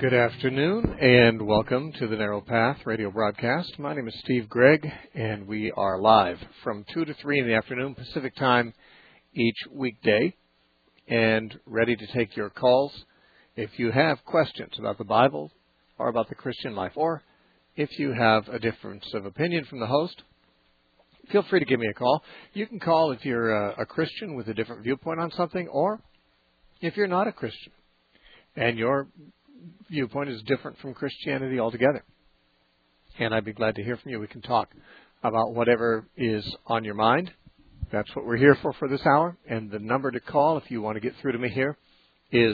Good afternoon, and welcome to the Narrow Path radio broadcast. My name is Steve Gregg, and we are live from 2 to 3 in the afternoon Pacific time each weekday, and ready to take your calls. If you have questions about the Bible or about the Christian life, or if you have a difference of opinion from the host, feel free to give me a call. You can call if you're a Christian with a different viewpoint on something, or if you're not a Christian and your viewpoint is different from Christianity altogether. And I'd be glad to hear from you. We can talk about whatever is on your mind. That's what we're here for this hour. And the number to call, if you want to get through to me here, is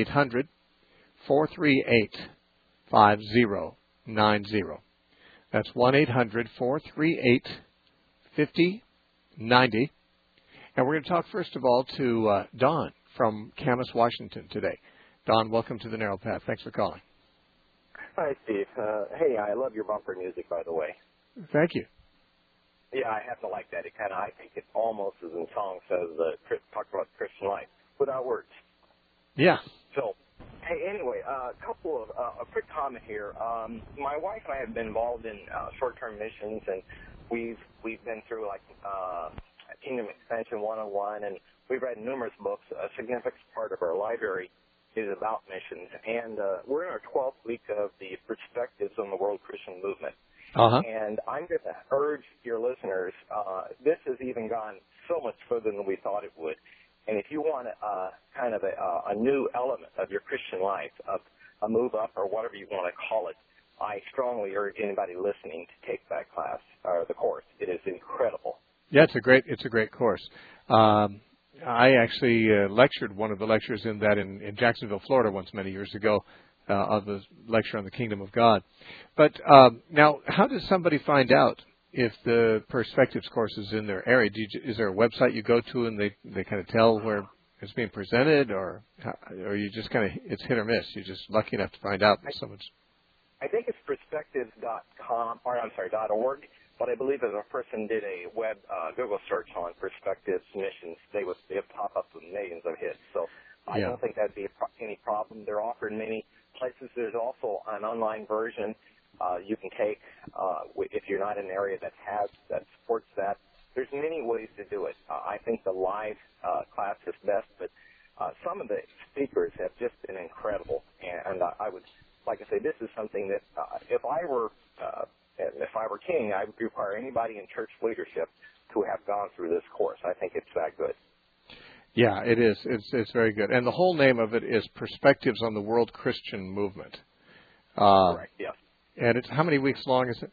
1-800-438-5090. That's 1-800-438-5090. And we're going to talk first of all to Don from Camas, Washington today. Don, welcome to the Narrow Path. Thanks for calling. Hi, Steve. Hey, I love your bumper music, by the way. Thank you. Yeah, I happen to like that. I think it almost as in song says, talk about Christian life without words. Yeah. So, hey, anyway, a quick comment here. My wife and I have been involved in short-term missions, and we've been through Kingdom Expansion 101, and we've read numerous books. A significant part of our library is about missions, and we're in our 12th week of the Perspectives on the World Christian Movement. Uh-huh. And I'm going to urge your listeners, this has even gone so much further than we thought it would. And if you want a new element of your Christian life, of a move up or whatever you want to call it, I strongly urge anybody listening to take that class or the course. It is incredible. Yeah, it's a great course. I actually lectured one of the lectures in that in Jacksonville, Florida, once many years ago, of the lecture on the Kingdom of God. But now, how does somebody find out if the Perspectives course is in their area? Is there a website you go to and they kind of tell where it's being presented, or you just it's hit or miss? You're just lucky enough to find out that someone's... I think it's perspectives.com, .org. But I believe if a person did a web Google search on Perspectives missions, they would pop up with millions of hits. So I don't think that'd be any problem. They're offered in many places. There's also an online version you can take if you're not in an area that supports that. There's many ways to do it. I think the live class is best, but some of the speakers have just been incredible. And I would, like I say, this is something that if I were king, I would require anybody in church leadership to have gone through this course. I think it's that good. Yeah, it is. It's very good. And the whole name of it is Perspectives on the World Christian Movement. Correct, yes. And it's how many weeks long is it?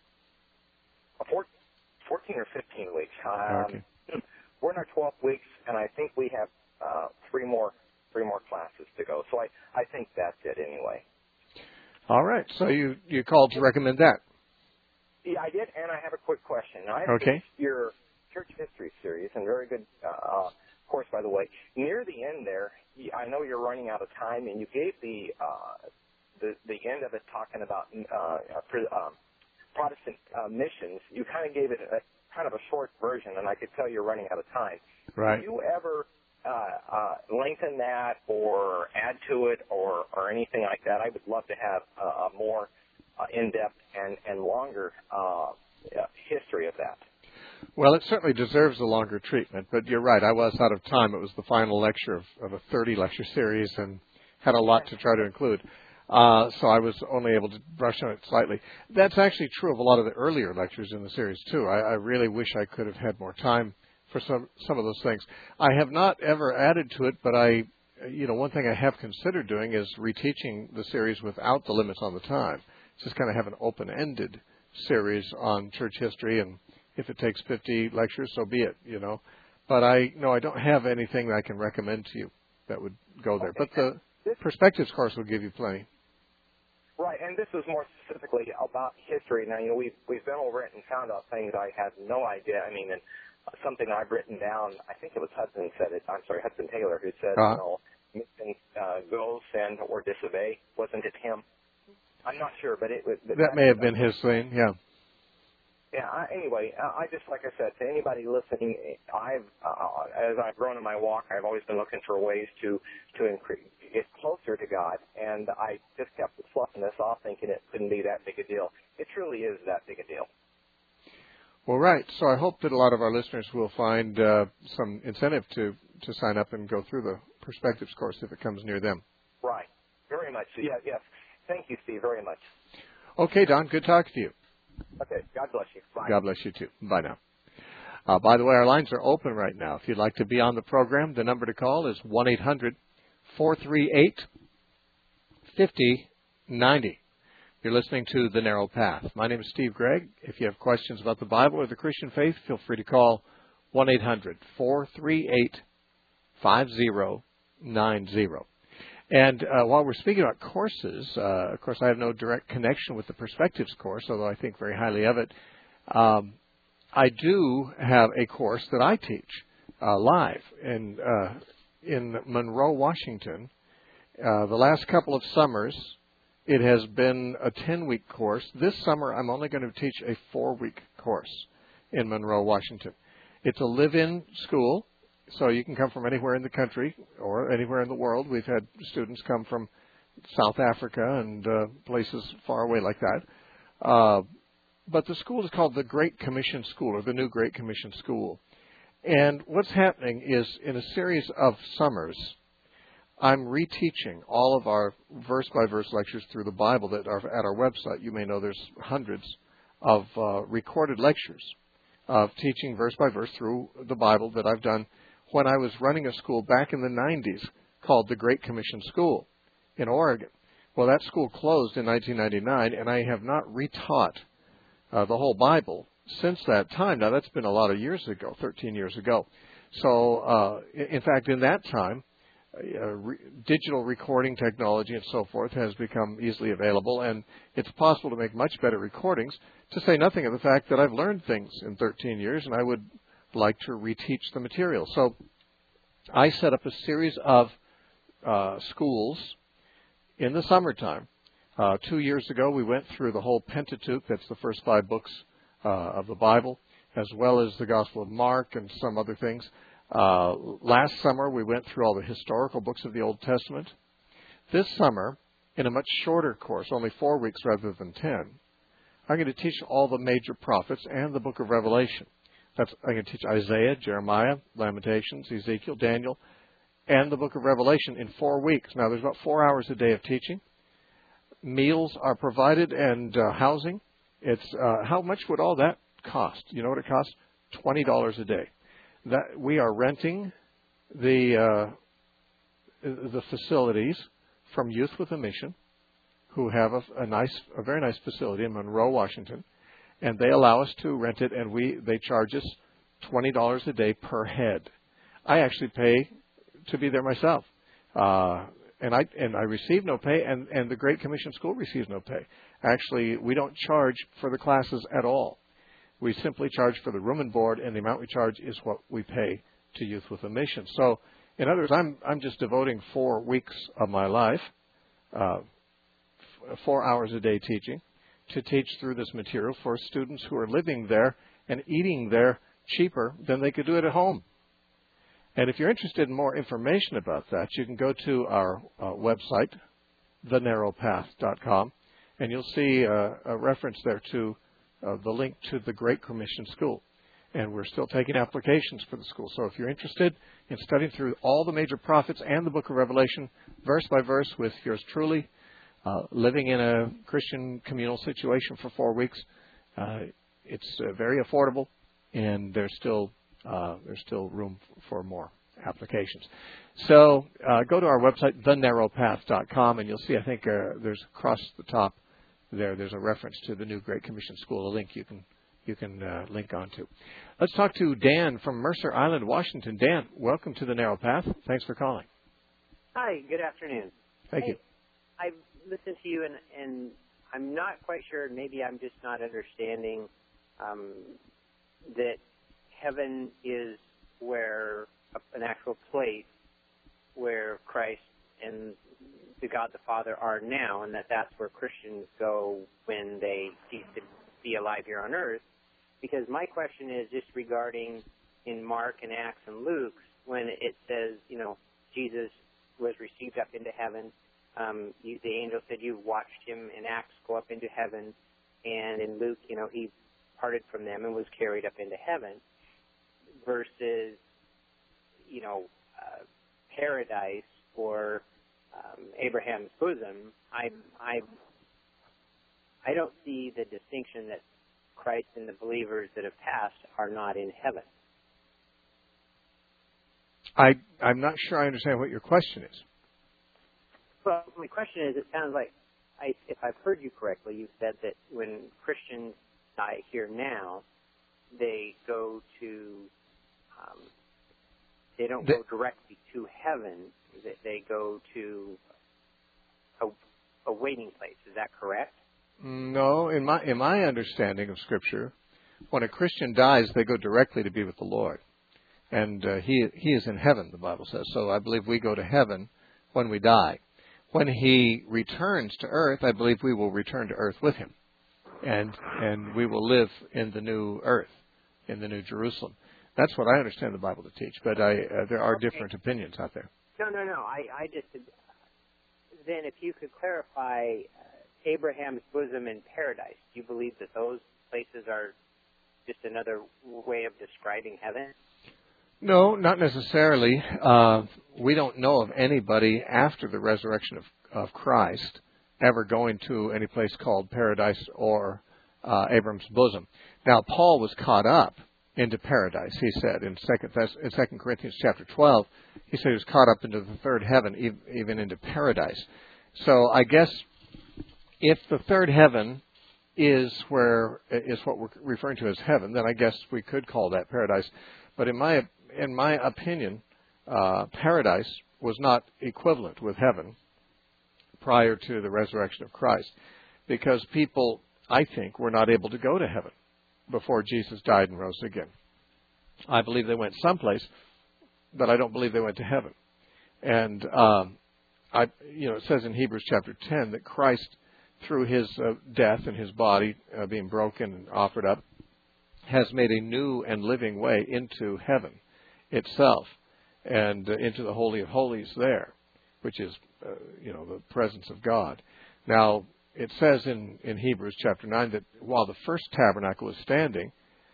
14 or 15 weeks. Okay. We're in our 12 weeks, and I think we have three more classes to go. So I think that's it anyway. All right. So you called to recommend that. Yeah, I did, and I have a quick question. Now, I Okay. Your church history series, and very good course, by the way. Near the end there, I know you're running out of time, and you gave the end of it talking about Protestant missions. You kind of gave it a short version, and I could tell you're running out of time. Right. Do you ever lengthen that or add to it or anything like that? I would love to have a more in-depth and longer history of that. Well, it certainly deserves a longer treatment, but you're right. I was out of time. It was the final lecture of a 30-lecture series and had a lot to try to include. So I was only able to brush on it slightly. That's actually true of a lot of the earlier lectures in the series, too. I really wish I could have had more time for some of those things. I have not ever added to it, but one thing I have considered doing is reteaching the series without the limits on the time. Just kind of have an open-ended series on church history, and if it takes 50 lectures, so be it, But I don't have anything that I can recommend to you that would go there. Okay. But the Perspectives course will give you plenty. Right, and this is more specifically about history. Now, we've been over it and found out things I had no idea. I mean, and something I've written down, I think it was Hudson Taylor, who said, go, send, or disobey. Wasn't it him? I'm not sure, but it was... That may have been his thing, yeah. Yeah, anyway, I just, like I said, to anybody listening, as I've grown in my walk, I've always been looking for ways to get closer to God, and I just kept fluffing this off thinking it couldn't be that big a deal. It truly is that big a deal. Well, right. So I hope that a lot of our listeners will find some incentive to sign up and go through the Perspectives course if it comes near them. Right. Very much. Yeah, yes. Thank you, Steve, very much. Okay, Don. Good talking to you. Okay. God bless you. Bye. God bless you, too. Bye now. By the way, our lines are open right now. If you'd like to be on the program, the number to call is 1-800-438-5090. You're listening to The Narrow Path. My name is Steve Gregg. If you have questions about the Bible or the Christian faith, feel free to call 1-800-438-5090. And while we're speaking about courses, of course, I have no direct connection with the Perspectives course, although I think very highly of it. I do have a course that I teach live in Monroe, Washington. The last couple of summers, it has been a 10-week course. This summer, I'm only going to teach a 4-week course in Monroe, Washington. It's a live-in school, so you can come from anywhere in the country or anywhere in the world. We've had students come from South Africa and places far away like that. But the school is called the Great Commission School, or the New Great Commission School. And what's happening is, in a series of summers, I'm reteaching all of our verse-by-verse lectures through the Bible that are at our website. You may know there's hundreds of recorded lectures of teaching verse-by-verse through the Bible that I've done when I was running a school back in the 90s called the Great Commission School in Oregon. Well, that school closed in 1999, and I have not retaught the whole Bible since that time. Now, that's been a lot of years ago, 13 years ago. So, in fact, in that time, digital recording technology and so forth has become easily available, and it's possible to make much better recordings, to say nothing of the fact that I've learned things in 13 years, and I would like to reteach the material. So I set up a series of schools in the summertime. 2 years ago, we went through the whole Pentateuch, that's the first 5 books of the Bible, as well as the Gospel of Mark and some other things. Last summer, we went through all the historical books of the Old Testament. This summer, in a much shorter course, only 4 weeks rather than 10, I'm going to teach all the major prophets and the book of Revelation. I'm going to teach Isaiah, Jeremiah, Lamentations, Ezekiel, Daniel, and the book of Revelation in 4 weeks. Now, there's about 4 hours a day of teaching. Meals are provided and housing. It's how much would all that cost? You know what it costs? $20 a day. That we are renting the facilities from Youth with a Mission, who have a very nice facility in Monroe, Washington, and they allow us to rent it, and they charge us $20 a day per head. I actually pay to be there myself, and I receive no pay, and the Great Commission School receives no pay. Actually, we don't charge for the classes at all. We simply charge for the room and board, and the amount we charge is what we pay to Youth with a Mission. So, in other words, I'm just devoting 4 weeks of my life, 4 hours a day teaching, to teach through this material for students who are living there and eating there cheaper than they could do it at home. And if you're interested in more information about that, you can go to our website, thenarrowpath.com, and you'll see a reference there to the link to the Great Commission School. And we're still taking applications for the school. So if you're interested in studying through all the major prophets and the book of Revelation, verse by verse, with yours truly, living in a Christian communal situation for 4 weeks, it's very affordable, and there's still room for more applications. So go to our website, thenarrowpath.com, and you'll see, I think there's across the top there's a reference to the new Great Commission School, a link you can link onto. Let's talk to Dan from Mercer Island, Washington. Dan, welcome to the Narrow Path. Thanks for calling. Hi, good afternoon. Thank you. I've listened to you, and I'm not quite sure, maybe I'm just not understanding that heaven is where an actual place where Christ and the God the Father are now, and that's where Christians go when they cease to be alive here on earth. Because my question is just regarding in Mark and Acts and Luke, when it says, Jesus was received up into heaven. The angel said you watched him in Acts go up into heaven, and in Luke, he parted from them and was carried up into heaven. Versus, paradise or Abraham's bosom. I don't see the distinction that Christ and the believers that have passed are not in heaven. I'm not sure I understand what your question is. Well, my question is, it sounds like, if I've heard you correctly, you said that when Christians die here now, they go to, they don't go directly to heaven. They go to a waiting place. Is that correct? No, in my understanding of Scripture, when a Christian dies, they go directly to be with the Lord. And he is in heaven, the Bible says. So I believe we go to heaven when we die. When he returns to earth, I believe we will return to earth with him. And we will live in the new earth, in the new Jerusalem. That's what I understand the Bible to teach. But there are different opinions out there. No. I just... Then if you could clarify Abraham's bosom in paradise, do you believe that those places are just another way of describing heaven? No, not necessarily. We don't know of anybody after the resurrection of Christ ever going to any place called paradise or Abraham's bosom. Now, Paul was caught up into paradise, he said, in 2 Corinthians chapter 12. He said he was caught up into the third heaven, even into paradise. So I guess if the third heaven is what we're referring to as heaven, then I guess we could call that paradise. But in my opinion, paradise was not equivalent with heaven prior to the resurrection of Christ, because people, I think, were not able to go to heaven before Jesus died and rose again. I believe they went someplace, but I don't believe they went to heaven. And it says in Hebrews chapter 10 that Christ, through his death and his body being broken and offered up, has made a new and living way into heaven itself and into the Holy of Holies there, which is, the presence of God. Now, it says in Hebrews chapter 9 that while the first tabernacle was standing,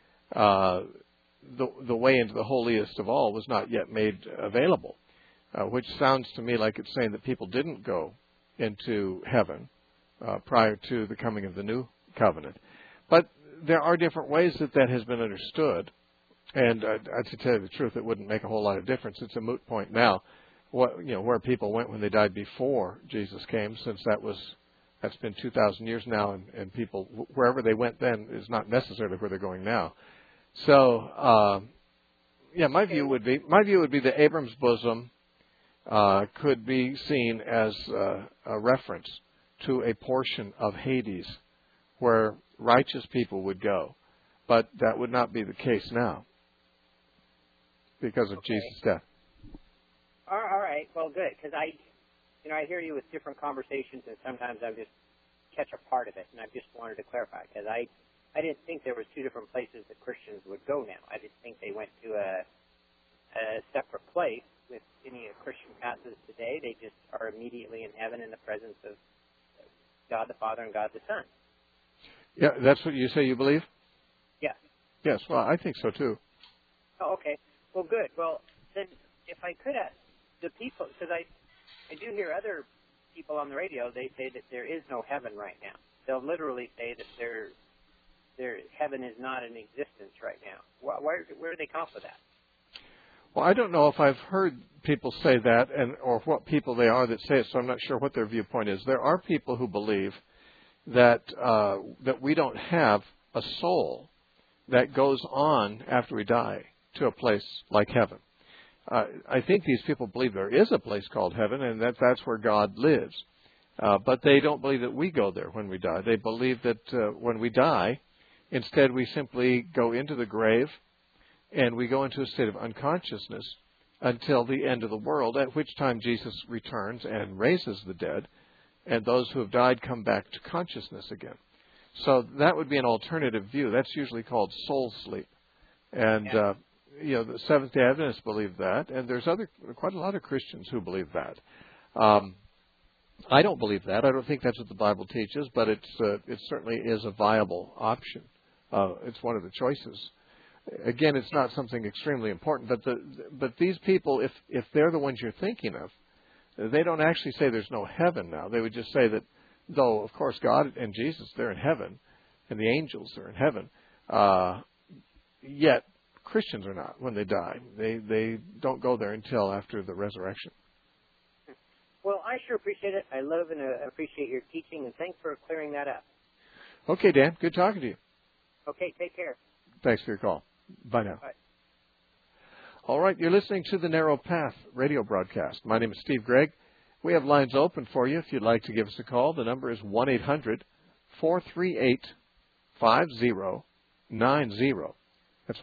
the way into the holiest of all was not yet made available, which sounds to me like it's saying that people didn't go into heaven prior to the coming of the new covenant. But there are different ways that has been understood, and to tell you the truth, it wouldn't make a whole lot of difference. It's a moot point now, where people went when they died before Jesus came, since that's been 2,000 years now, and people, wherever they went then is not necessarily where they're going now. So, my view would be that Abraham's bosom could be seen as a reference to a portion of Hades where righteous people would go. But that would not be the case now because of Jesus' death. All right. Well, good, because I hear you with different conversations, and sometimes I just catch a part of it, and I just wanted to clarify, because I didn't think there was two different places that Christians would go now. I just think they went to a separate place. With any Christian passages today, they just are immediately in heaven in the presence of God the Father and God the Son. Yeah, that's what you say you believe? Yes. Yes, well, I think so too. Oh, okay. Well, good. Well, then, if I could ask the people, because I do hear other people on the radio, they say that there is no heaven right now. They'll literally say that their heaven is not in existence right now. Where do they come up with that? Well, I don't know if I've heard people say that, or what people they are that say it, so I'm not sure what their viewpoint is. There are people who believe that we don't have a soul that goes on after we die to a place like heaven. I think these people believe there is a place called heaven, and that's where God lives. But they don't believe that we go there when we die. They believe that when we die, instead we simply go into the grave, and we go into a state of unconsciousness until the end of the world, at which time Jesus returns and raises the dead, and those who have died come back to consciousness again. So that would be an alternative view. That's usually called soul sleep. And the Seventh-day Adventists believe that, and there's quite a lot of Christians who believe that. I don't believe that. I don't think that's what the Bible teaches, but it certainly is a viable option. It's one of the choices. Again, it's not something extremely important, but these people, if they're the ones you're thinking of, they don't actually say there's no heaven now. They would just say that, though, of course, God and Jesus, they're in heaven, and the angels are in heaven, yet Christians are not when they die. They don't go there until after the resurrection. Well, I sure appreciate it. I love and appreciate your teaching, and thanks for clearing that up. Okay, Dan. Good talking to you. Okay, take care. Thanks for your call. Bye now. Bye. All right, you're listening to the Narrow Path radio broadcast. My name is Steve Gregg. We have lines open for you if you'd like to give us a call. The number is 1-800-438-5090. That's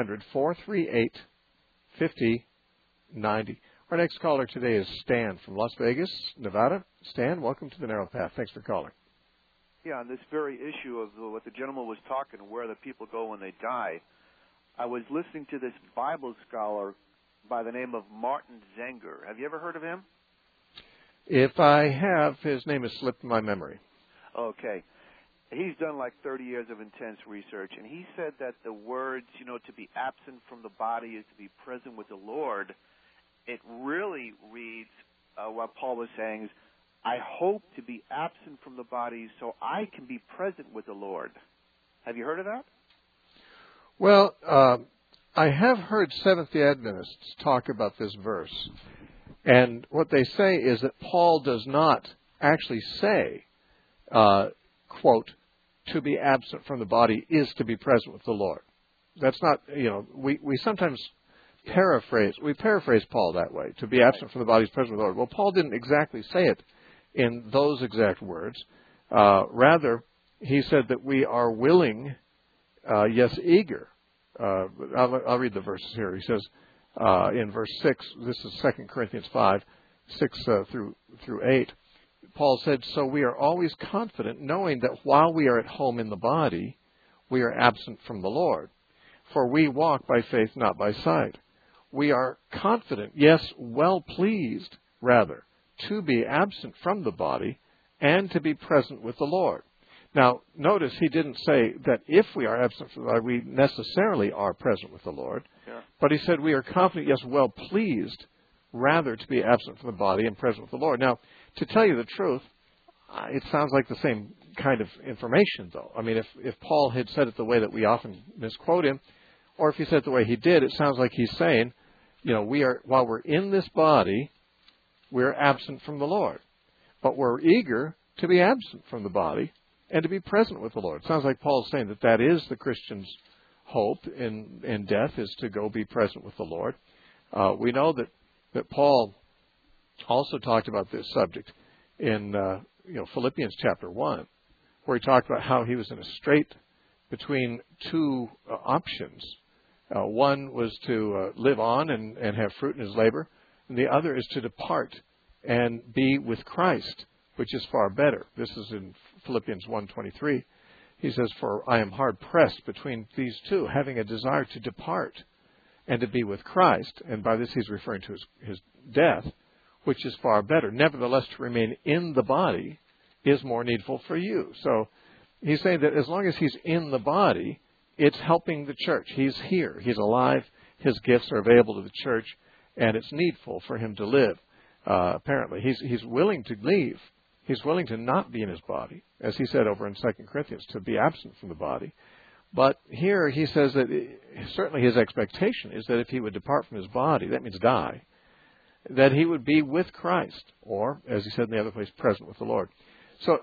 1-800-438-5090. Our next caller today is Stan from Las Vegas, Nevada. Stan, welcome to the Narrow Path. Thanks for calling. Yeah, on this very issue of what the gentleman was talking, where the people go when they die, I was listening to this Bible scholar by the name of Martin Zenger. Have you ever heard of him? If I have, his name has slipped my memory. Okay. He's done like 30 years of intense research, and he said that the words, to be absent from the body is to be present with the Lord. It really reads what Paul was saying is, I hope to be absent from the body so I can be present with the Lord. Have you heard of that? Well, I have heard Seventh-day Adventists talk about this verse. And what they say is that Paul does not actually say, quote, to be absent from the body is to be present with the Lord. That's not, we sometimes paraphrase Paul that way. To be absent from the body is present with the Lord. Well, Paul didn't exactly say it in those exact words. Rather, he said that we are willing, yes, eager. I'll read the verses here. He says in verse 6, this is 2 Corinthians 5, 6 through 8, Paul said, so we are always confident, knowing that while we are at home in the body, we are absent from the Lord. For we walk by faith, not by sight. We are confident, yes, well pleased, rather, to be absent from the body and to be present with the Lord. Now, notice he didn't say that if we are absent from the body, we necessarily are present with the Lord. Yeah. But he said we are confident, yes, well pleased, rather to be absent from the body and present with the Lord. Now, to tell you the truth, it sounds like the same kind of information, though. I mean, if Paul had said it the way that we often misquote him, or if he said it the way he did, it sounds like he's saying, while we're in this body, we're absent from the Lord. But we're eager to be absent from the body and to be present with the Lord. It sounds like Paul's saying that is the Christian's hope in death, is to go be present with the Lord. We know that Paul also talked about this subject in Philippians chapter 1, where he talked about how he was in a strait between two options. One was to live on and have fruit in his labor, and the other is to depart and be with Christ, which is far better. This is in Philippians 1:23. He says, for I am hard pressed between these two, having a desire to depart and to be with Christ. And by this he's referring to his death, which is far better. Nevertheless, to remain in the body is more needful for you. So he's saying that as long as he's in the body, it's helping the church. He's here. He's alive. His gifts are available to the church, and it's needful for him to live. Apparently, he's willing to leave. He's willing to not be in his body, as he said over in 2 Corinthians, to be absent from the body. But here he says that certainly his expectation is that if he would depart from his body, that means die, that he would be with Christ, or, as he said in the other place, present with the Lord. So,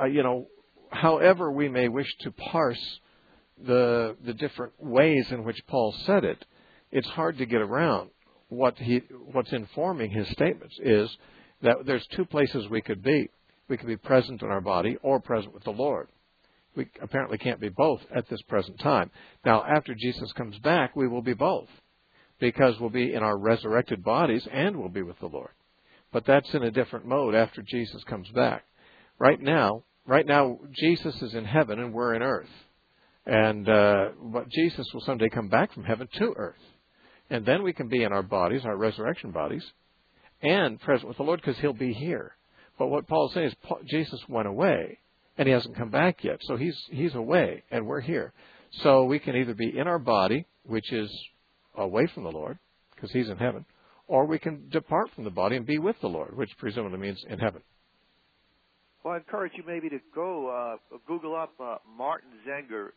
however we may wish to parse the different ways in which Paul said it, it's hard to get around. What's informing his statements is that there's two places we could be. We could be present in our body or present with the Lord. We apparently can't be both at this present time. Now, after Jesus comes back, we will be both, because we'll be in our resurrected bodies and we'll be with the Lord. But that's in a different mode after Jesus comes back. Right now, Jesus is in heaven and we're in earth. But Jesus will someday come back from heaven to earth. And then we can be in our bodies, our resurrection bodies, and present with the Lord because he'll be here. But what Paul is saying is Jesus went away, and he hasn't come back yet. So he's away, and we're here. So we can either be in our body, which is away from the Lord, because he's in heaven, or we can depart from the body and be with the Lord, which presumably means in heaven. Well, I encourage you maybe to go Google up Martin Zenger,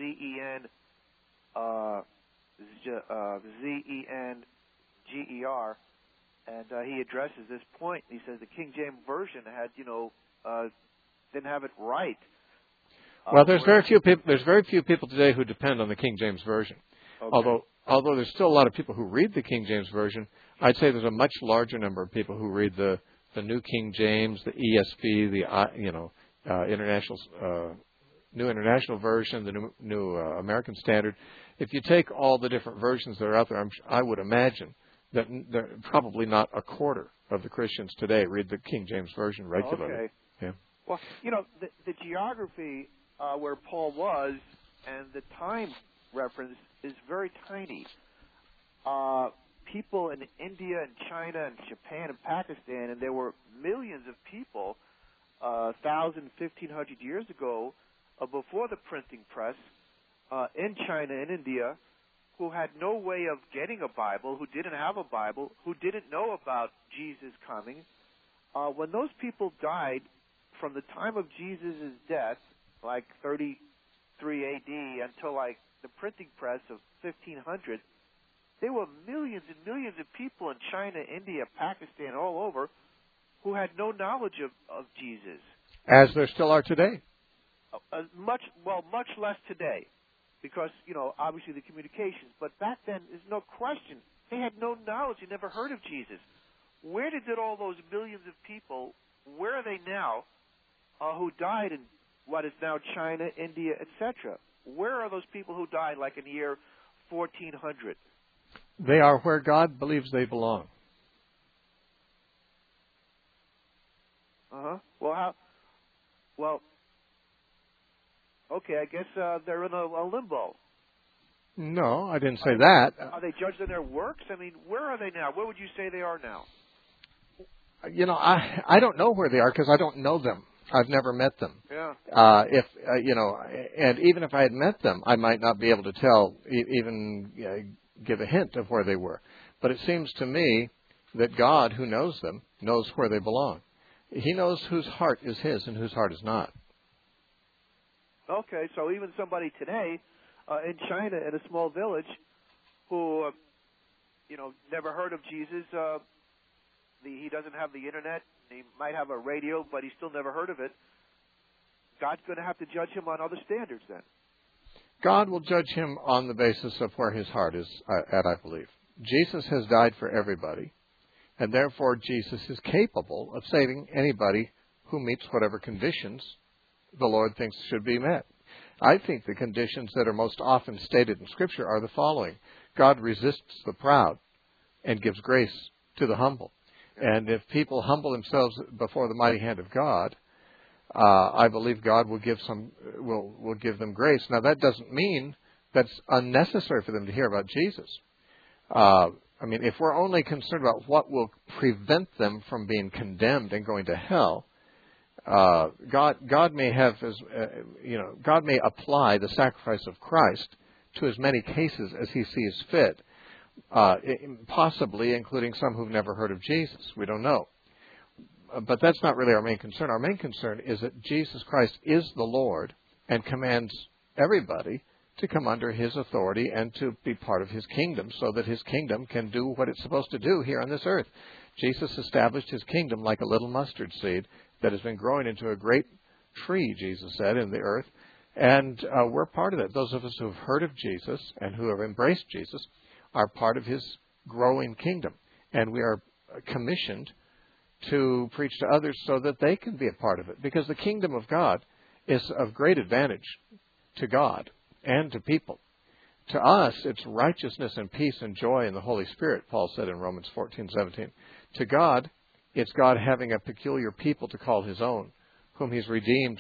Zenger, and he addresses this point. He says the King James Version had, didn't have it right. Well, there's very few people today who depend on the King James Version. Okay. Although there's still a lot of people who read the King James Version, I'd say there's a much larger number of people who read the New King James, the ESV, the New International Version, the New American Standard. If you take all the different versions that are out there, I would imagine that probably not a quarter of the Christians today read the King James Version regularly. Okay. Yeah. Well, the geography where Paul was and the time reference is very tiny. People in India and China and Japan and Pakistan, and there were millions of people 1,000, 1,500 years ago, before the printing press, in China and India, who had no way of getting a Bible, who didn't have a Bible, who didn't know about Jesus coming. When those people died, from the time of Jesus' death, like 33 A.D., until like the printing press of 1500, there were millions and millions of people in China, India, Pakistan, all over, who had no knowledge of Jesus. As there still are today. Much less today, because, obviously the communications. But back then, there's no question. They had no knowledge. They never heard of Jesus. Where did all those millions of people, where are they now, who died in what is now China, India, etc.? Where are those people who died like in the year 1400? They are where God believes they belong. Well, okay, I guess they're in a limbo. No, I didn't say that. Are they judged on their works? I mean, where are they now? Where would you say they are now? I don't know where they are because I don't know them. I've never met them. Yeah. And even if I had met them, I might not be able to tell, even give a hint of where they were. But it seems to me that God, who knows them, knows where they belong. He knows whose heart is his and whose heart is not. Okay, so even somebody today in China, in a small village, who, never heard of Jesus, he doesn't have the internet, he might have a radio, but he still never heard of it, God's going to have to judge him on other standards then. God will judge him on the basis of where his heart is at, I believe. Jesus has died for everybody, and therefore Jesus is capable of saving anybody who meets whatever conditions the Lord thinks should be met. I think the conditions that are most often stated in Scripture are the following. God resists the proud and gives grace to the humble. And if people humble themselves before the mighty hand of God, I believe God will give them grace. Now, that doesn't mean that's unnecessary for them to hear about Jesus. If we're only concerned about what will prevent them from being condemned and going to hell, God may have, God may apply the sacrifice of Christ to as many cases as He sees fit, possibly including some who've never heard of Jesus. We don't know. But that's not really our main concern. Our main concern is that Jesus Christ is the Lord and commands everybody to come under His authority and to be part of His kingdom so that His kingdom can do what it's supposed to do here on this earth. Jesus established His kingdom like a little mustard seed that has been growing into a great tree, Jesus said, in the earth. And we're part of it. Those of us who have heard of Jesus and who have embraced Jesus are part of His growing kingdom. And we are commissioned to preach to others so that they can be a part of it. Because the kingdom of God is of great advantage to God and to people. To us, it's righteousness and peace and joy in the Holy Spirit, Paul said in Romans 14:17. To God, it's God having a peculiar people to call His own, whom He's redeemed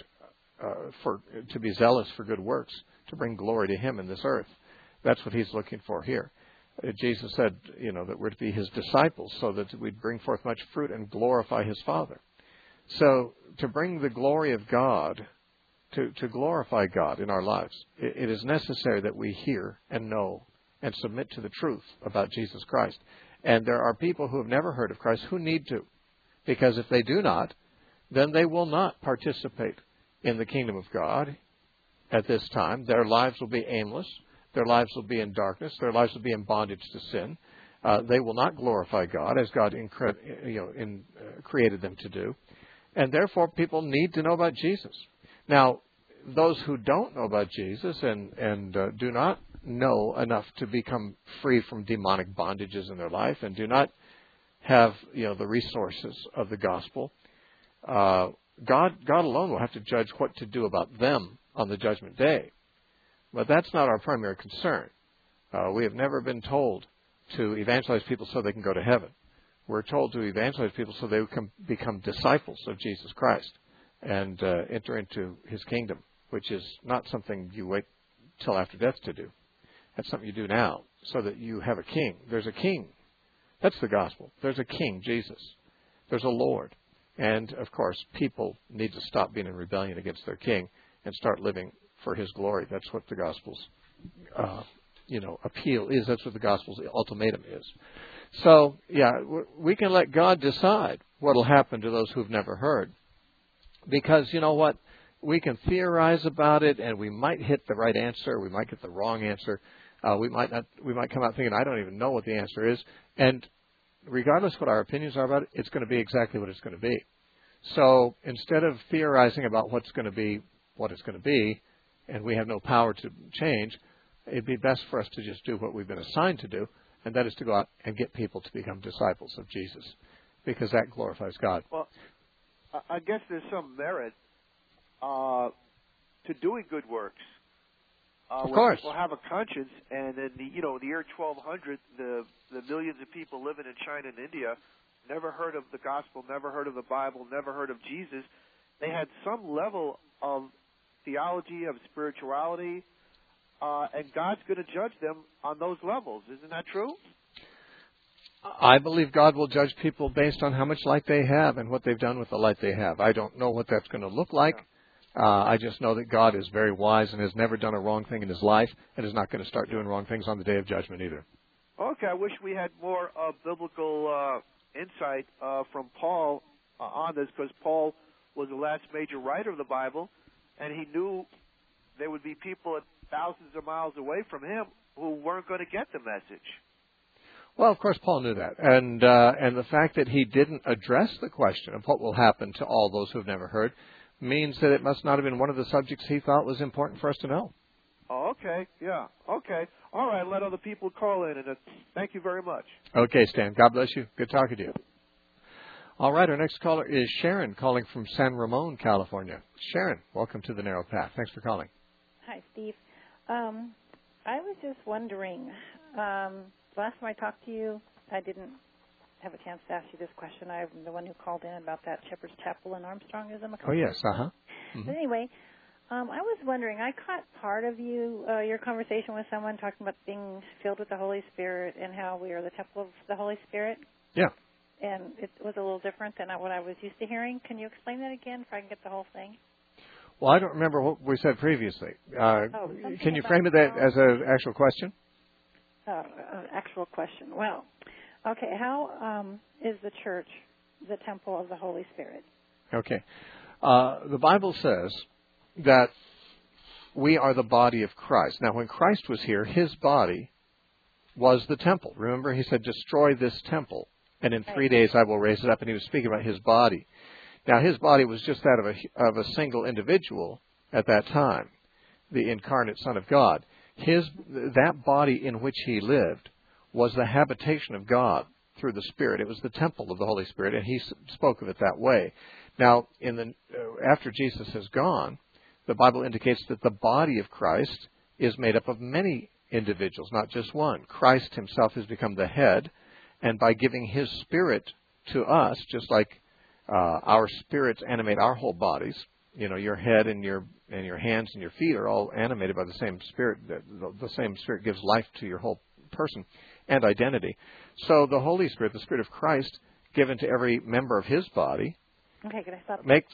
to be zealous for good works, to bring glory to Him in this earth. That's what He's looking for here. Jesus said, that we're to be his disciples so that we'd bring forth much fruit and glorify his Father. So to bring the glory of God, to glorify God in our lives, it is necessary that we hear and know and submit to the truth about Jesus Christ. And there are people who have never heard of Christ who need to, because if they do not, then they will not participate in the kingdom of God at this time. Their lives will be aimless. Their lives will be in darkness. Their lives will be in bondage to sin. They will not glorify God as God created them to do. And therefore, people need to know about Jesus. Now, those who don't know about Jesus and do not know enough to become free from demonic bondages in their life and do not have the resources of the gospel, God alone will have to judge what to do about them on the judgment day. But that's not our primary concern. We have never been told to evangelize people so they can go to heaven. We're told to evangelize people so they can become disciples of Jesus Christ and enter into his kingdom, which is not something you wait till after death to do. That's something you do now so that you have a king. There's a king. That's the gospel. There's a king, Jesus. There's a Lord. And, of course, people need to stop being in rebellion against their king and start living for his glory. That's what the gospel's, appeal is. That's what the gospel's ultimatum is. So, we can let God decide what will happen to those who've never heard. Because, you know what? We can theorize about it, and we might hit the right answer. We might get the wrong answer. We might not. We might come out thinking, I don't even know what the answer is. And regardless what our opinions are about it, it's going to be exactly what it's going to be. So instead of theorizing about what's going to be what it's going to be, and we have no power to change, it'd be best for us to just do what we've been assigned to do, and that is to go out and get people to become disciples of Jesus, because that glorifies God. Well, I guess there's some merit to doing good works. Of course. People have a conscience, and in the year 1200, the millions of people living in China and India never heard of the gospel, never heard of the Bible, never heard of Jesus. They had some level of theology, of spirituality, and God's going to judge them on those levels. Isn't that true? I believe God will judge people based on how much light they have and what they've done with the light they have. I don't know what that's going to look like. I just know that God is very wise and has never done a wrong thing in his life and is not going to start doing wrong things on the day of judgment either. Okay, I wish we had more biblical insight from Paul on this, because Paul was the last major writer of the Bible, and he knew there would be people at thousands of miles away from him who weren't going to get the message. Well, of course, Paul knew that. And the fact that he didn't address the question of what will happen to all those who have never heard means that it must not have been one of the subjects he thought was important for us to know. Oh, okay. Yeah. Okay. All right. Let other people call in. And thank you very much. Okay, Stan. God bless you. Good talking to you. All right. Our next caller is Sharon, calling from San Ramon, California. Sharon, welcome to the Narrow Path. Thanks for calling. Hi, Steve. I was just wondering, last time I talked to you, I didn't have a chance to ask you this question. I'm the one who called in about that Shepherd's Chapel in Armstrong, is Oh, yes. Uh-huh. Mm-hmm. But anyway, I was wondering, I caught part of your conversation with someone talking about being filled with the Holy Spirit and how we are the temple of the Holy Spirit. Yeah. And it was a little different than what I was used to hearing. Can you explain that again if I can get the whole thing? Well, I don't remember what we said previously. Can you frame it as an actual question? Actual question. Well, okay. How is the church the temple of the Holy Spirit? Okay. The Bible says that we are the body of Christ. Now, when Christ was here, his body was the temple. Remember, he said, destroy this temple, and in 3 days I will raise it up. And he was speaking about his body. Now, his body was just that of a single individual at that time, the incarnate Son of God. That body in which he lived was the habitation of God through the Spirit. It was the temple of the Holy Spirit, and he spoke of it that way. Now, after Jesus has gone, the Bible indicates that the body of Christ is made up of many individuals, not just one. Christ himself has become the head, and by giving his Spirit to us, just like our spirits animate our whole bodies, your head and your hands and your feet are all animated by the same Spirit. The same Spirit gives life to your whole person and identity. So the Holy Spirit, the Spirit of Christ, given to every member of His body, okay, can I stop makes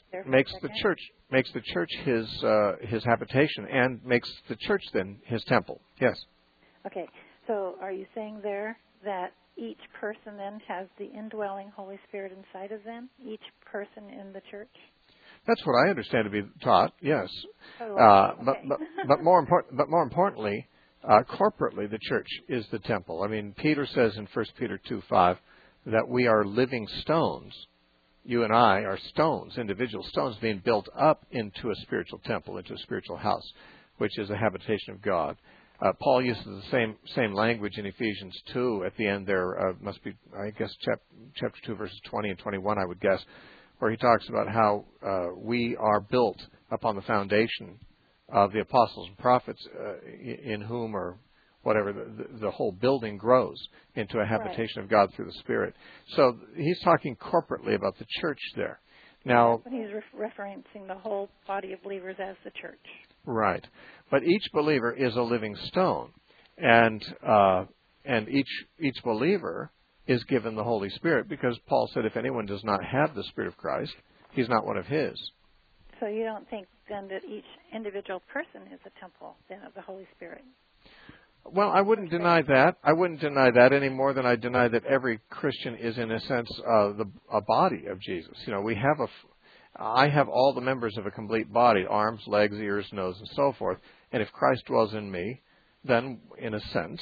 the church his habitation, and makes the church then His temple. Yes. Okay, so are you saying there that each person then has the indwelling Holy Spirit inside of them? Each person in the church? That's what I understand to be taught. Yes. Oh, okay. but more importantly, corporately, the church is the temple. I mean, Peter says in 1 Peter 2:5 that we are living stones. You and I are stones, individual stones being built up into a spiritual temple, into a spiritual house, which is a habitation of God. Paul uses the same language in Ephesians 2 at the end there. Must be, I guess, chapter 2, verses 20 and 21, I would guess, where he talks about how we are built upon the foundation of the apostles and prophets, in whom, or whatever, the whole building grows into a habitation of God through the Spirit. So he's talking corporately about the church there. Now, he's referencing the whole body of believers as the church. Right. But each believer is a living stone, and each believer is given the Holy Spirit, because Paul said if anyone does not have the Spirit of Christ, he's not one of His. So you don't think then that each individual person is a temple then of the Holy Spirit? Well, I wouldn't deny that. I wouldn't deny that any more than I deny that every Christian is, in a sense, a body of Jesus. You know, I have all the members of a complete body: arms, legs, ears, nose, and so forth. And if Christ dwells in me, then, in a sense,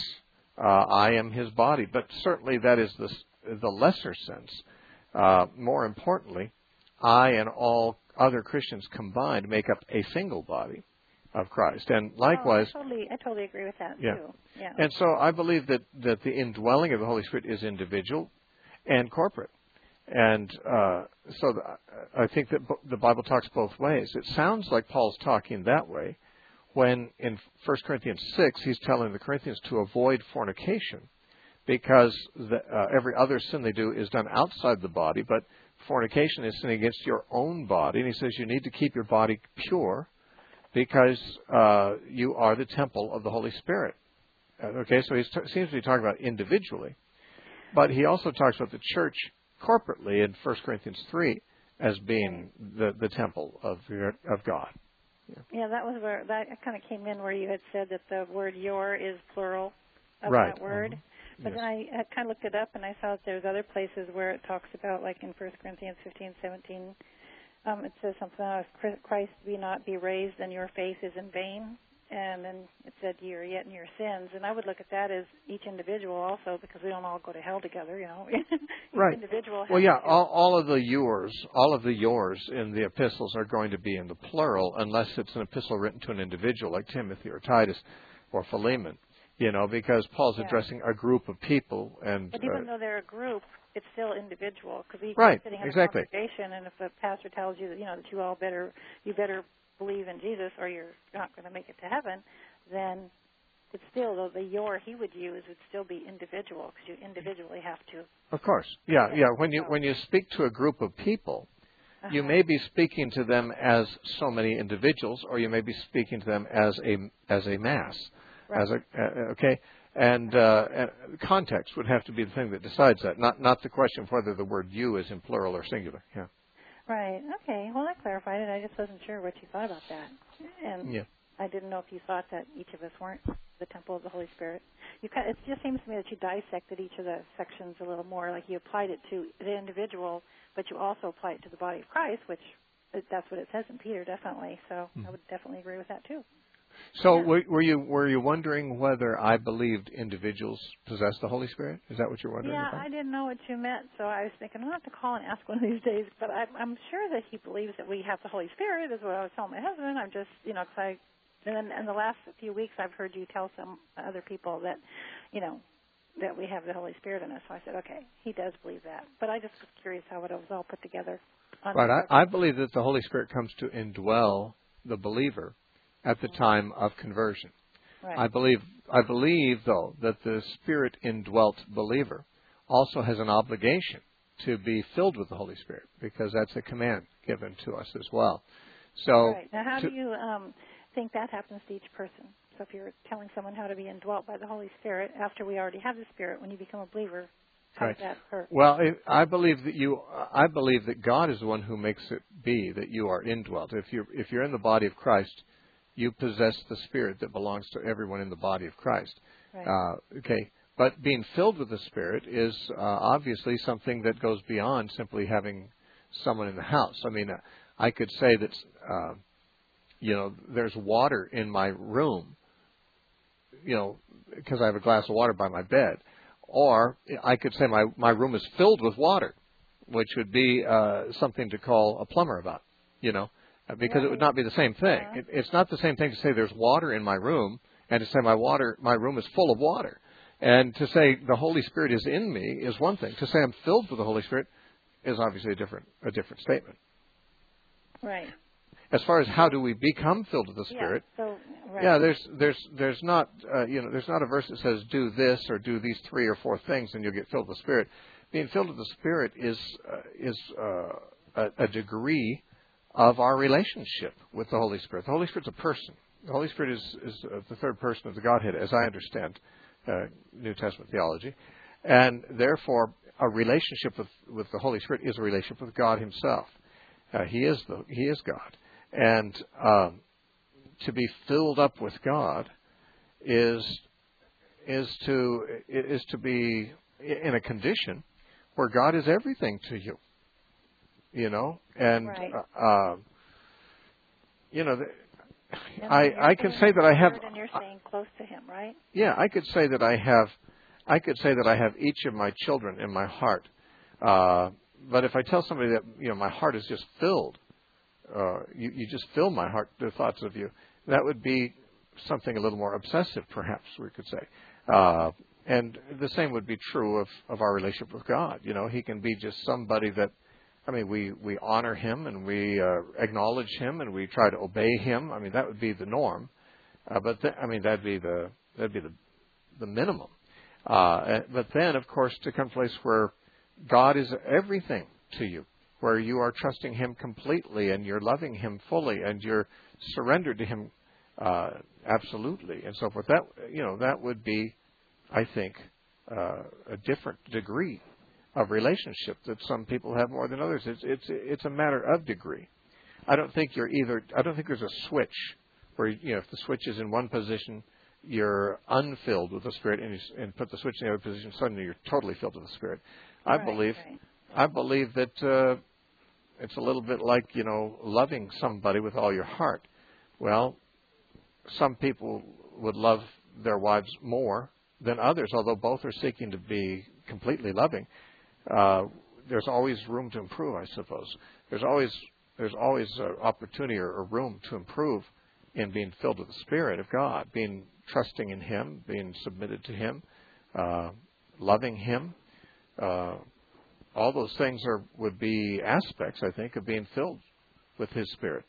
I am His body. But certainly that is the lesser sense. More importantly, I and all other Christians combined make up a single body of Christ. And likewise... I totally agree with that, yeah. too. Yeah. And so I believe that the indwelling of the Holy Spirit is individual and corporate. And so I think that the Bible talks both ways. It sounds like Paul's talking that way when in 1 Corinthians 6 he's telling the Corinthians to avoid fornication, because every other sin they do is done outside the body, but fornication is sin against your own body. And he says you need to keep your body pure because you are the temple of the Holy Spirit. Okay, so he seems to be talking about individually. But he also talks about the church corporately in 1 Corinthians 3 as being the temple of God. Yeah, that was where that kind of came in, where you had said that the word "your" is plural of right. that word. Mm-hmm. But then I had kind of looked it up, and I saw that there's other places where it talks about, like in 1 Corinthians 15:17, it says something else: Christ be not be raised, and your faith is in vain. And then it said, "Ye are yet in your sins." And I would look at that as each individual also, because we don't all go to hell together, you know. Each right. individual has well, yeah, all of the yours in the epistles are going to be in the plural, unless it's an epistle written to an individual like Timothy or Titus or Philemon, you know, because Paul's addressing a group of people. But even though they're a group, it's still individual, because we right. sitting in exactly. a congregation, and if the pastor tells you that, you know, that you better believe in Jesus or you're not going to make it to heaven, then it's still, though the "your" he would use would still be individual, because you individually have to. Of course, yeah. When you speak to a group of people, you may be speaking to them as so many individuals, or you may be speaking to them as a mass, right. Okay. And context would have to be the thing that decides that, not the question of whether the word "you" is in plural or singular. Yeah. Right. Okay. Well, that clarified it. I just wasn't sure what you thought about that, and I didn't know if you thought that each of us weren't the temple of the Holy Spirit. It just seems to me that you dissected each of the sections a little more, like you applied it to the individual, but you also apply it to the body of Christ, which that's what it says in Peter, definitely. So I would definitely agree with that too. So were you wondering whether I believed individuals possess the Holy Spirit? Is that what you're wondering about? Yeah, I didn't know what you meant, so I was thinking I'll have to call and ask one of these days. But I'm sure that he believes that we have the Holy Spirit, is what I was telling my husband. I'm just, you know, because and then in the last few weeks I've heard you tell some other people that, you know, that we have the Holy Spirit in us. So I said, okay, he does believe that. But I just was curious how it was all put together. Right. I believe that the Holy Spirit comes to indwell the believer at the time of conversion. Right. I believe, though, that the Spirit indwelt believer also has an obligation to be filled with the Holy Spirit, because that's a command given to us as well. So, right. Now, how do you think that happens to each person? So if you're telling someone how to be indwelt by the Holy Spirit after we already have the Spirit, when you become a believer, how does that hurt? Well, I believe that God is the one who makes it be that you are indwelt. If you're in the body of Christ, you possess the Spirit that belongs to everyone in the body of Christ. Right. Okay. But being filled with the Spirit is obviously something that goes beyond simply having someone in the house. I mean, I could say that, there's water in my room, because I have a glass of water by my bed. Or I could say my room is filled with water, which would be something to call a plumber about, because it would not be the same thing. Yeah. It's not the same thing to say there's water in my room and to say my room is full of water. And to say the Holy Spirit is in me is one thing. To say I'm filled with the Holy Spirit is obviously a different statement. Right. As far as how do we become filled with the Spirit? There's not a verse that says do this or do these 3 or 4 things and you'll get filled with the Spirit. Being filled with the Spirit is a degree of our relationship with the Holy Spirit. The Holy Spirit's a person. The Holy Spirit is the third person of the Godhead, as I understand New Testament theology, and therefore a relationship with the Holy Spirit is a relationship with God Himself. He is God, and to be filled up with God is to be in a condition where God is everything to you. And right. I can say that I have. And you're staying close to Him, right? Yeah, I could say that I have each of my children in my heart. But if I tell somebody that my heart is just filled, you just fill my heart with thoughts of you, that would be something a little more obsessive, perhaps we could say. And the same would be true of our relationship with God. He can be just somebody that. I mean, we honor Him and we acknowledge Him and we try to obey Him. I mean, that would be the norm, but that'd be the minimum. But then, of course, to come to a place where God is everything to you, where you are trusting Him completely and you're loving Him fully and you're surrendered to Him absolutely, and so forth. That would be, I think, a different degree of relationship that some people have more than others. It's a matter of degree. I don't think there's a switch where if the switch is in one position, you're unfilled with the Spirit, and put the switch in the other position, suddenly you're totally filled with the Spirit. I believe that it's a little bit like loving somebody with all your heart. Well, some people would love their wives more than others, although both are seeking to be completely loving. There's always room to improve, I suppose. There's always opportunity or room to improve in being filled with the Spirit of God, being trusting in Him, being submitted to Him, loving Him. All those things would be aspects, I think, of being filled with His Spirit.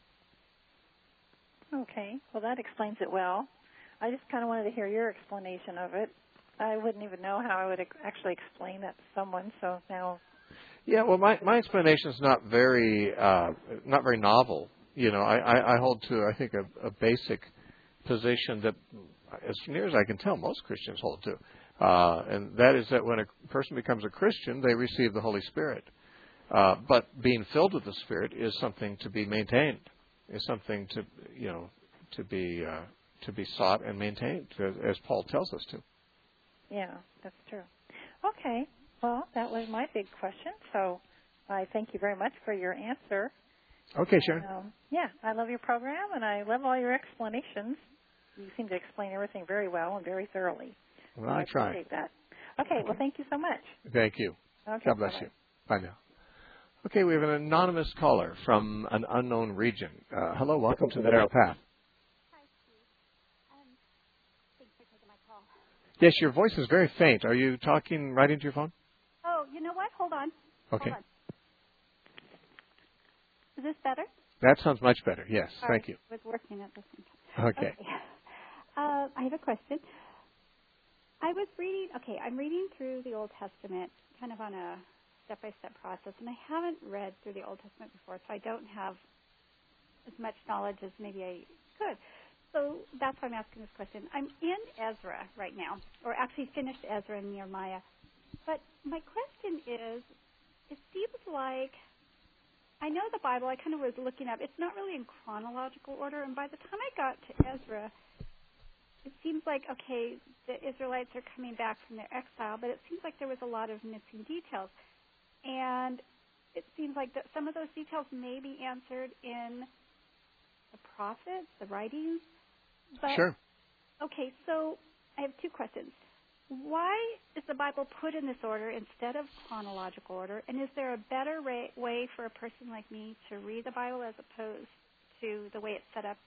Okay. Well, that explains it well. I just kind of wanted to hear your explanation of it. I wouldn't even know how I would actually explain that to someone. So now. Yeah, well, my explanation is not very novel. I hold to, I think, a basic position that, as near as I can tell, most Christians hold to, and that is that when a person becomes a Christian, they receive the Holy Spirit. But being filled with the Spirit is something to be maintained. Is something to be sought and maintained, as Paul tells us to. Yeah, that's true. Okay. Well, that was my big question. So I thank you very much for your answer. Okay, Sharon. Yeah, I love your program, and I love all your explanations. You seem to explain everything very well and very thoroughly. Well, I try. Appreciate that. Okay, well, thank you so much. Thank you. Okay, God bless you. Bye now. Okay, we have an anonymous caller from an unknown region. Hello, welcome to the Narrow Path. Hi, Steve. Thanks for taking my call. Yes, your voice is very faint. Are you talking right into your phone? Oh, you know what? Hold on. Okay. Hold on. Is this better? That sounds much better. Yes, Sorry, thank you. I was working at the same time. Okay. I have a question. I'm reading through the Old Testament kind of on a step-by-step process, and I haven't read through the Old Testament before, so I don't have as much knowledge as maybe I could. So that's why I'm asking this question. I'm in Ezra right now, or actually finished Ezra and Nehemiah. But my question is, it seems like, I know the Bible, I kind of was looking up, it's not really in chronological order, and by the time I got to Ezra, it seems like, okay, the Israelites are coming back from their exile, but it seems like there was a lot of missing details. And it seems like that some of those details may be answered in the prophets, the writings. But, sure. Okay, so I have two questions. Why is the Bible put in this order instead of chronological order? And is there a better way for a person like me to read the Bible as opposed to the way it's set up,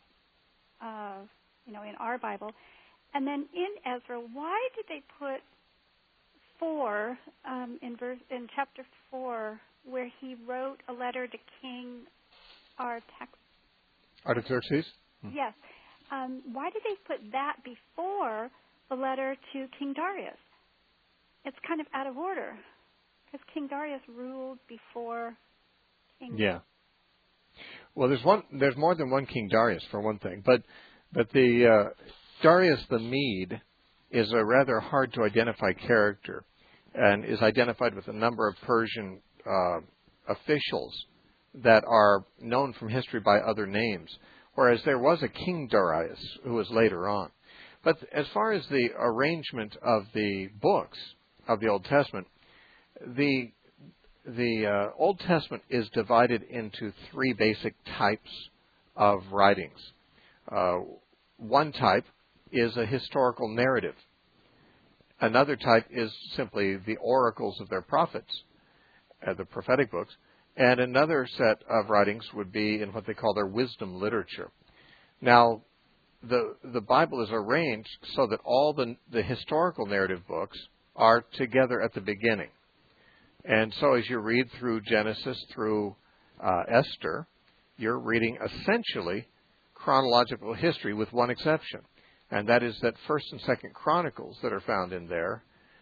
in our Bible? And then in Ezra, why did they put 4 in chapter 4, where he wrote a letter to King Artaxerxes? Yes. Why did they put that before the letter to King Darius? It's kind of out of order, because King Darius ruled before King. Yeah. Well, there's more than one King Darius, for one thing, but the Darius the Mede is a rather hard to identify character, and is identified with a number of Persian officials that are known from history by other names, whereas there was a King Darius who was later on. But as far as the arrangement of the books of the Old Testament, the Old Testament is divided into 3 basic types of writings. One type is a historical narrative. Another type is simply the oracles of their prophets, the prophetic books. And another set of writings would be in what they call their wisdom literature. Now, the Bible is arranged so that all the historical narrative books are together at the beginning. And so as you read through Genesis through Esther, you're reading essentially chronological history with one exception. And that is that 1st and 2nd Chronicles that are found in there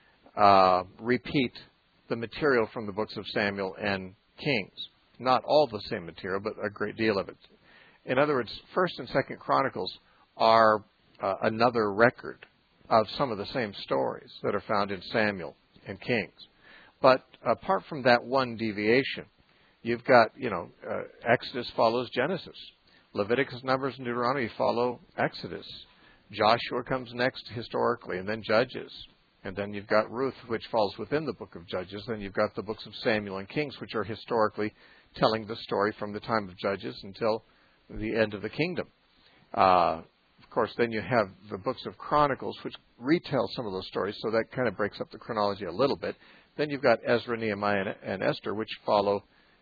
repeat the material from the books of Samuel and Kings. Not all the same material, but a great deal of it. In other words, 1st and 2nd Chronicles are another record of some of the same stories that are found in Samuel and Kings. But apart from that one deviation, you've got, Exodus follows Genesis. Leviticus, Numbers, and Deuteronomy follow Exodus. Joshua comes next historically, and then Judges. And then you've got Ruth, which falls within the book of Judges. Then you've got the books of Samuel and Kings, which are historically telling the story from the time of Judges until the end of the kingdom. Of course, then you have the books of Chronicles, which retell some of those stories, so that kind of breaks up the chronology a little bit. Then you've got Ezra, Nehemiah, and Esther, which follow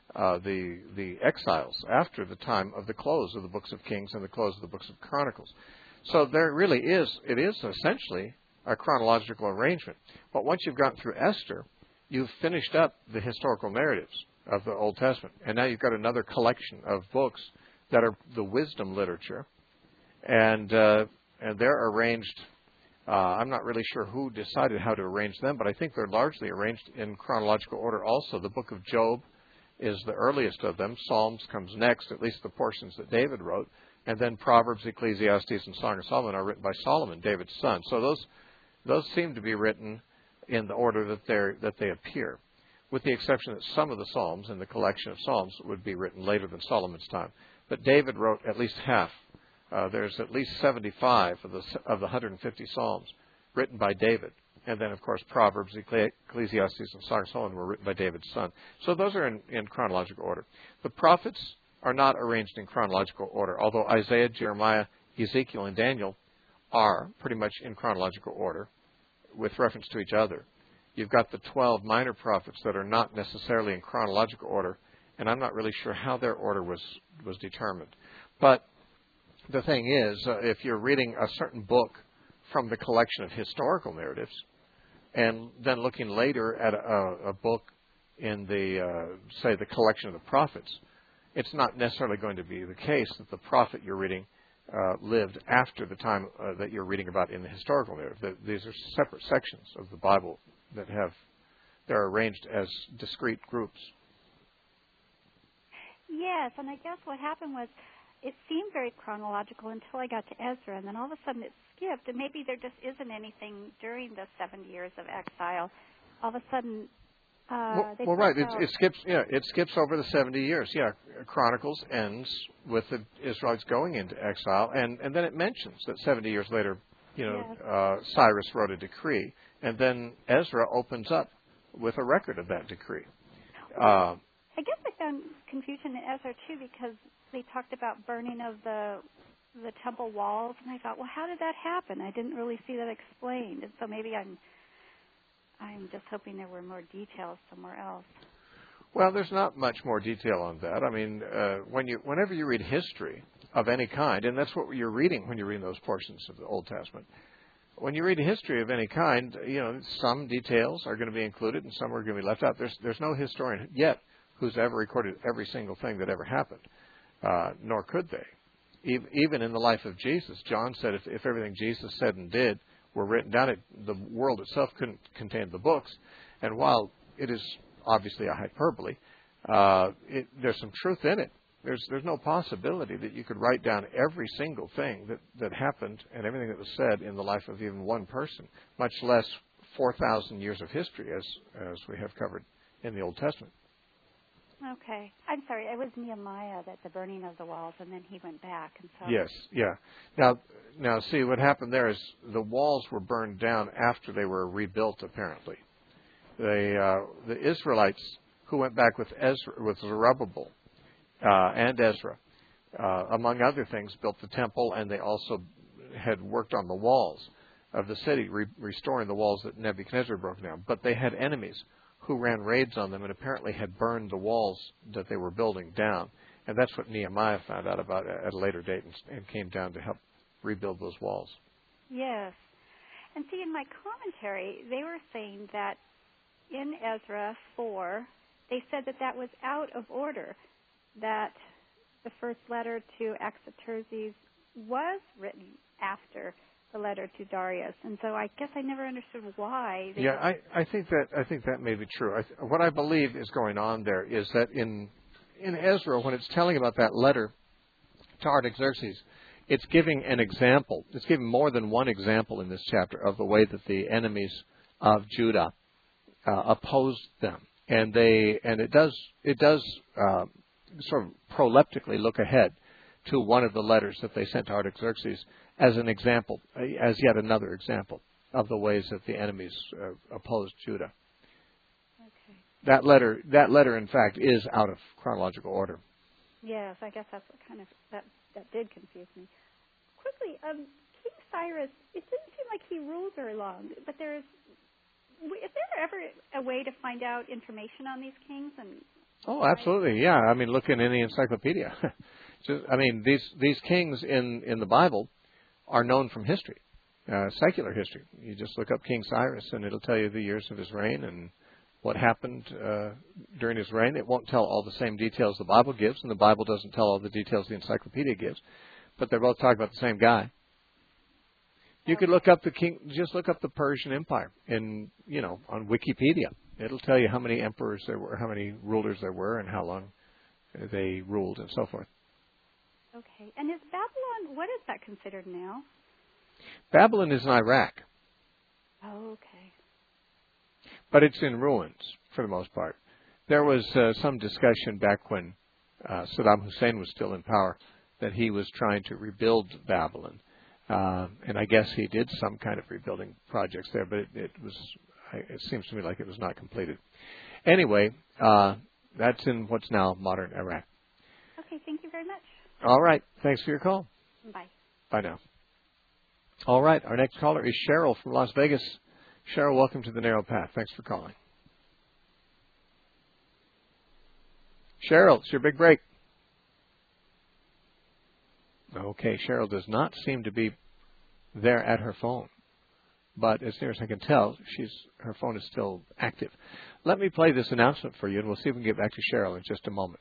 the exiles after the time of the close of the books of Kings and the close of the books of Chronicles. So there really it is essentially a chronological arrangement. But once you've gotten through Esther, you've finished up the historical narratives of the Old Testament. And now you've got another collection of books that are the wisdom literature. And they're arranged, I'm not really sure who decided how to arrange them, but I think they're largely arranged in chronological order also. The book of Job is the earliest of them. Psalms comes next, at least the portions that David wrote. And then Proverbs, Ecclesiastes, and Song of Solomon are written by Solomon, David's son. So those seem to be written in the order that they appear, with the exception that some of the Psalms in the collection of Psalms would be written later than Solomon's time. But David wrote at least half. There's at least 75 of the 150 Psalms written by David. And then, of course, Proverbs, Ecclesiastes, and Song of Solomon were written by David's son. So those are in chronological order. The prophets are not arranged in chronological order, although Isaiah, Jeremiah, Ezekiel, and Daniel are pretty much in chronological order with reference to each other. You've got the 12 minor prophets that are not necessarily in chronological order, and I'm not really sure how their order was determined. But the thing is, if you're reading a certain book from the collection of historical narratives, and then looking later at a book in say, the collection of the prophets, it's not necessarily going to be the case that the prophet you're reading lived after the time that you're reading about in the historical narrative. These are separate sections of the Bible that they're arranged as discrete groups. Yes, and I guess what happened was it seemed very chronological until I got to Ezra, and then all of a sudden it skipped, and maybe there just isn't anything during the 70 years of exile. All of a sudden, it skips over the 70 years. Yeah, Chronicles ends with the Israelites going into exile, and then it mentions that 70 years later, Cyrus wrote a decree, and then Ezra opens up with a record of that decree. I guess I found confusion in Ezra too, because they talked about burning of the temple walls, and I thought, well, how did that happen? I didn't really see that explained, and so maybe I'm just hoping there were more details somewhere else. Well, there's not much more detail on that. I mean, whenever you read history of any kind, and that's what you're reading when you're reading those portions of the Old Testament, when you read history of any kind, some details are going to be included and some are going to be left out. There's no historian yet who's ever recorded every single thing that ever happened, nor could they. Even in the life of Jesus, John said if everything Jesus said and did were written down, the world itself couldn't contain the books. And while it is obviously a hyperbole, there's some truth in it. There's no possibility that you could write down every single thing that happened and everything that was said in the life of even one person, much less 4,000 years of history, as we have covered in the Old Testament. Okay. I'm sorry. It was Nehemiah, that the burning of the walls, and then he went back. And so. Yes, yeah. Now, see, what happened there is the walls were burned down after they were rebuilt, apparently. The Israelites who went back with Zerubbabel and Ezra, among other things, built the temple, and they also had worked on the walls of the city, restoring the walls that Nebuchadnezzar broke down. But they had enemies who ran raids on them and apparently had burned the walls that they were building down. And that's what Nehemiah found out about at a later date and came down to help rebuild those walls. Yes. And see, in my commentary, they were saying that in Ezra 4, they said that was out of order, that the first letter to Artaxerxes was written after the letter to Darius, and so I guess I never understood why. I think that may be true. What I believe is going on there is that in Ezra, when it's telling about that letter to Artaxerxes, it's giving an example. It's giving more than one example in this chapter of the way that the enemies of Judah opposed them, and it does sort of proleptically look ahead to one of the letters that they sent to Artaxerxes as an example, as yet another example of the ways that the enemies opposed Judah. Okay. That letter, in fact, is out of chronological order. Yes, I guess that's what kind of that did confuse me. Quickly, King Cyrus, it didn't seem like he ruled very long, but is there ever a way to find out information on these kings? Oh, absolutely, yeah. I mean, look in any encyclopedia. These kings in the Bible are known from history, secular history. You just look up King Cyrus, and it'll tell you the years of his reign and what happened during his reign. It won't tell all the same details the Bible gives, and the Bible doesn't tell all the details the encyclopedia gives, but they're both talking about the same guy. You could look up just look up the Persian Empire on Wikipedia. It'll tell you how many emperors there were, how many rulers there were, and how long they ruled, and so forth. Okay. And is Babylon, what is that considered now? Babylon is in Iraq. Oh, okay. But it's in ruins, for the most part. There was some discussion back when Saddam Hussein was still in power that he was trying to rebuild Babylon. And I guess he did some kind of rebuilding projects there, but it seems to me like it was not completed. Anyway, that's in what's now modern Iraq. Okay, thank you very much. All right. Thanks for your call. Bye. Bye now. All right. Our next caller is Cheryl from Las Vegas. Cheryl, welcome to the Narrow Path. Thanks for calling. Cheryl, it's your big break. Okay, Cheryl does not seem to be there at her phone. But as near as I can tell, her phone is still active. Let me play this announcement for you, and we'll see if we can get back to Cheryl in just a moment.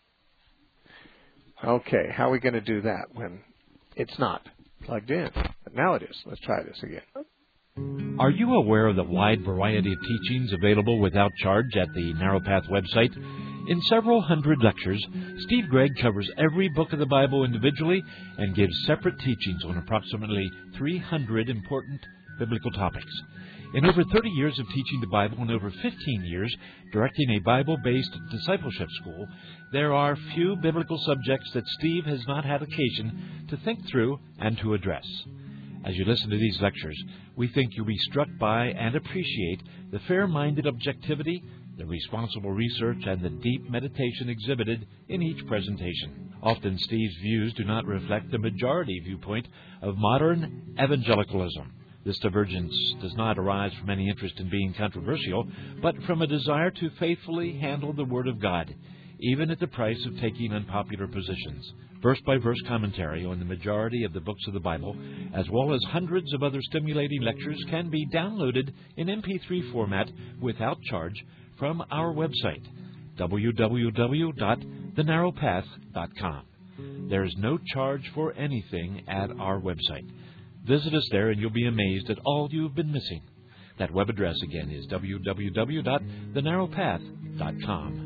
Okay, how are we going to do that when it's not plugged in? But now it is. Let's try this again. Are you aware of the wide variety of teachings available without charge at the Narrow Path website? In several hundred lectures, Steve Gregg covers every book of the Bible individually and gives separate teachings on approximately 300 important biblical topics. In over 30 years of teaching the Bible and over 15 years directing a Bible-based discipleship school, there are few biblical subjects that Steve has not had occasion to think through and to address. As you listen to these lectures, we think you'll be struck by and appreciate the fair-minded objectivity, the responsible research, and the deep meditation exhibited in each presentation. Often Steve's views do not reflect the majority viewpoint of modern evangelicalism. This divergence does not arise from any interest in being controversial, but from a desire to faithfully handle the Word of God, even at the price of taking unpopular positions. Verse-by-verse commentary on the majority of the books of the Bible, as well as hundreds of other stimulating lectures, can be downloaded in MP3 format without charge from our website, www.thenarrowpath.com. There is no charge for anything at our website. Visit us there and you'll be amazed at all you've been missing. That web address again is www.thenarrowpath.com.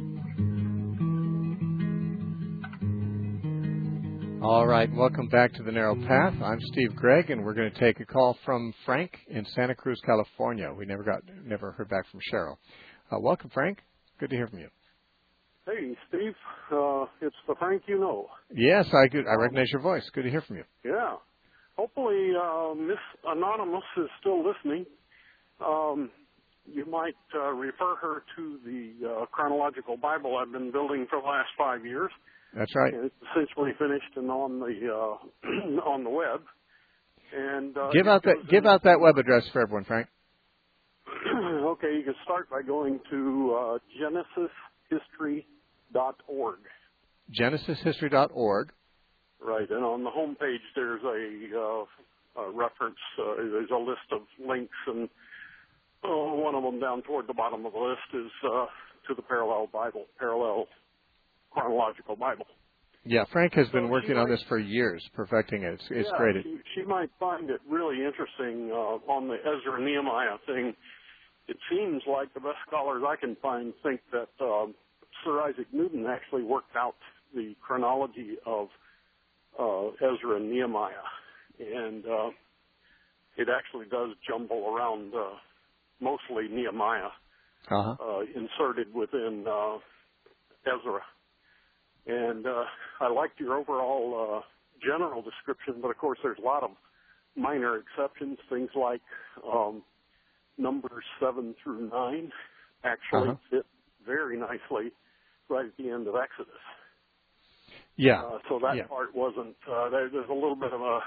All right, welcome back to The Narrow Path. I'm Steve Gregg, and we're going to take a call from Frank in Santa Cruz, California. We never heard back from Cheryl. Welcome, Frank. Good to hear from you. Hey, Steve. It's the Frank you know. Yes, I recognize your voice. Good to hear from you. Yeah. Hopefully, Miss Anonymous is still listening. You might refer her to the chronological Bible I've been building for the last 5 years. That's right. And it's essentially finished and on the on the web. And give out that web address for everyone, Frank. Okay, you can start by going to genesishistory.org. Genesishistory.org. Right, and on the home page there's a reference. There's a list of links, and one of them down toward the bottom of the list is to the parallel chronological Bible. Yeah, Frank has been working on this for years, perfecting it. It's great. She might find it really interesting on the Ezra and Nehemiah thing. It seems like the best scholars I can find think that Sir Isaac Newton actually worked out the chronology of Ezra and Nehemiah, and it actually does jumble around mostly Nehemiah, inserted within Ezra. And I liked your overall general description, but of course there's a lot of minor exceptions. Things like Numbers 7 through 9 actually fit very nicely right at the end of Exodus. Yeah. So that part wasn't. There's a little bit of a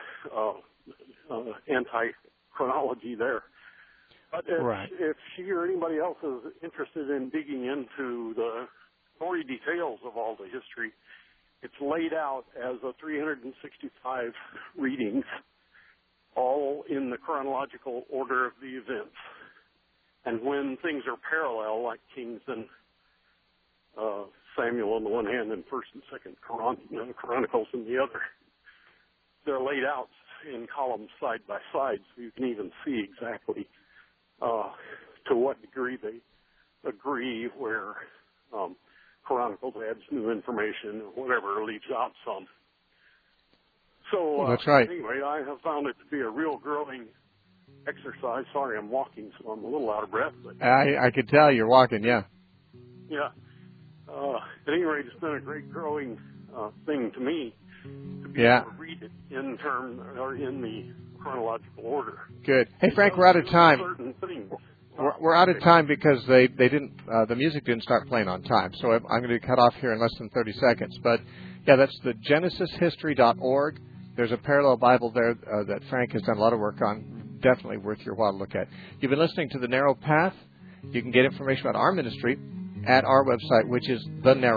anti-chronology there. But if she or anybody else is interested in digging into the gory details of all the history, it's laid out as a 365 readings, all in the chronological order of the events. And when things are parallel, like Kings and Samuel on the one hand and First and Second Chronicles on the other, they're laid out in columns side by side, so you can even see exactly to what degree they agree, where Chronicles adds new information or whatever, leaves out some. So that's right. Anyway, I have found it to be a real growing exercise. Sorry, I'm walking, so I'm a little out of breath. But I could tell you're walking, yeah. Yeah. At any rate, it's been a great growing thing to me to be able to read it in the chronological order. Good. Hey, Frank, we're out of time. We're out of time because they didn't the music didn't start playing on time, so I'm going to cut off here in less than 30 seconds. But yeah, that's the GenesisHistory.org. There's a parallel Bible there that Frank has done a lot of work on. Definitely worth your while to look at. You've been listening to The Narrow Path. You can get information about our ministry at our website, which is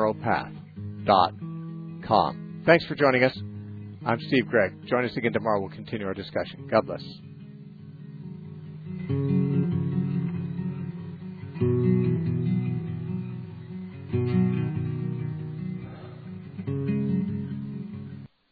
thenarrowpath.com. Thanks for joining us. I'm Steve Gregg. Join us again tomorrow. We'll continue our discussion. God bless.